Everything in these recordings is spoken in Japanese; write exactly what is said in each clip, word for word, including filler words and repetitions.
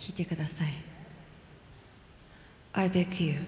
聴いてください。 I beg you。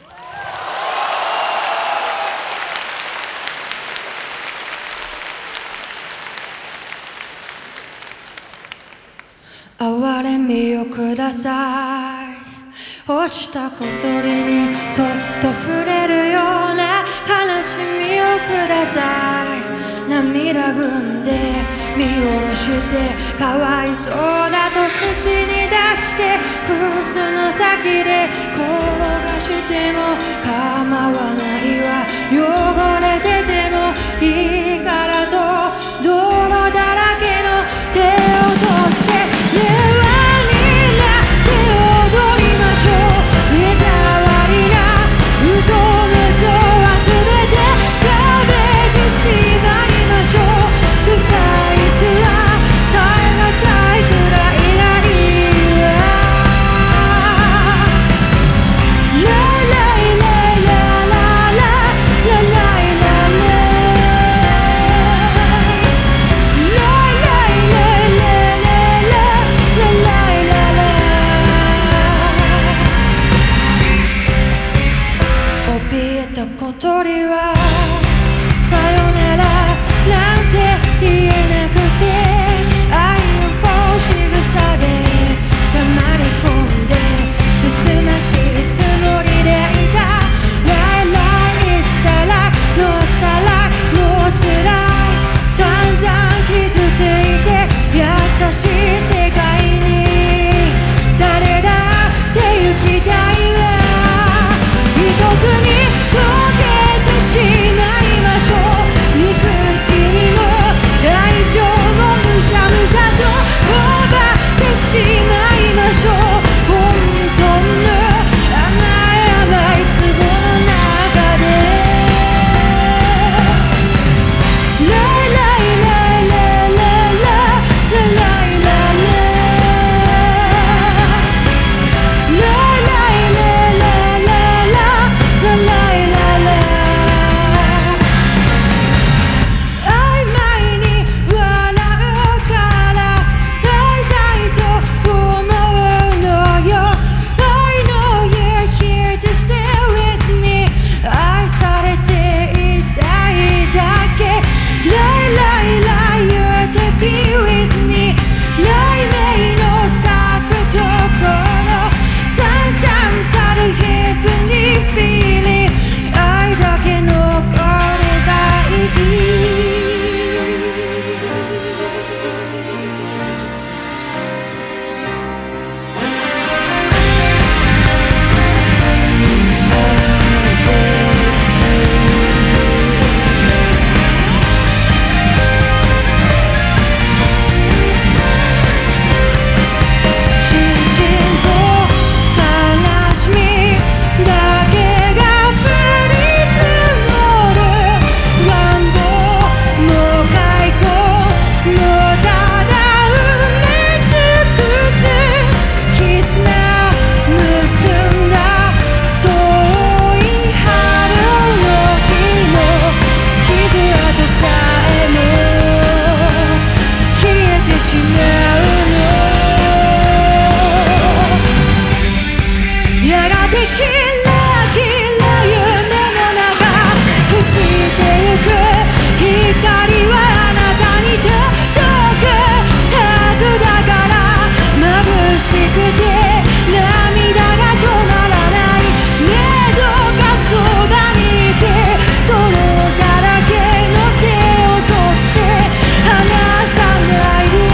哀れみをください。落ちた小鳥にそっと触れるような悲しみをください。涙ぐんで見下ろしてかわいそうだと口に出して靴の先で転がしても構わないわ。汚れててもいいからと泥だらけの手を取って令和になって踊りましょう。目障りな嘘無造は全て食べてしまいましょう。スパイスは耐え難いくらいがいいわ。ラライラララララライラララライラララライララ。怯えた小鳥はさよならなんて言えなくて愛をこう仕草で黙り込んでつつましいつもりでいた。ライライいつさら乗ったらもうつらい。散々傷ついて優しい世界に誰だって行きたいわ。一つに溶けてしまいましょう。憎しみも愛情もむしゃむしゃと奪ってしまいましょう。本当の甘い甘い壺の中でライライライライライラライライラライライライライラララライララ。曖昧に笑うから会いたいと思うのよ。I know you're here to stay with me。 愛されていたいだけ。ライライライ You're to be with me。 雷鳴の咲くところ惨憺たる Heavenly feeling。 愛だけ残ればいい。心身と悲しみだけが降り積もる。願望も開口もただ埋め尽くす。絆結んだ遠い春の日の傷跡さえも消えてしまうの。やがてキラキラ夢の中朽ちてゆく光はあなたに届くはずだから。眩しくて涙が止まらない。ねえどうかそばにいて泥だらけの手を取って離さないで。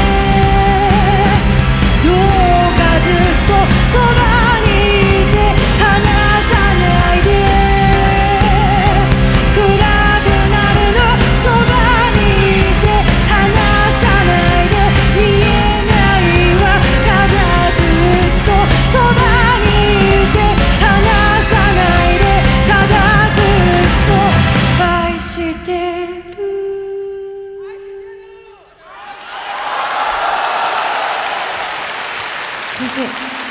どうかずっとそばにいて離さないで。暗くなるのそばにいて離さないで。見えないわただずっとそばにいて離さないで。ただずっと愛してる。先生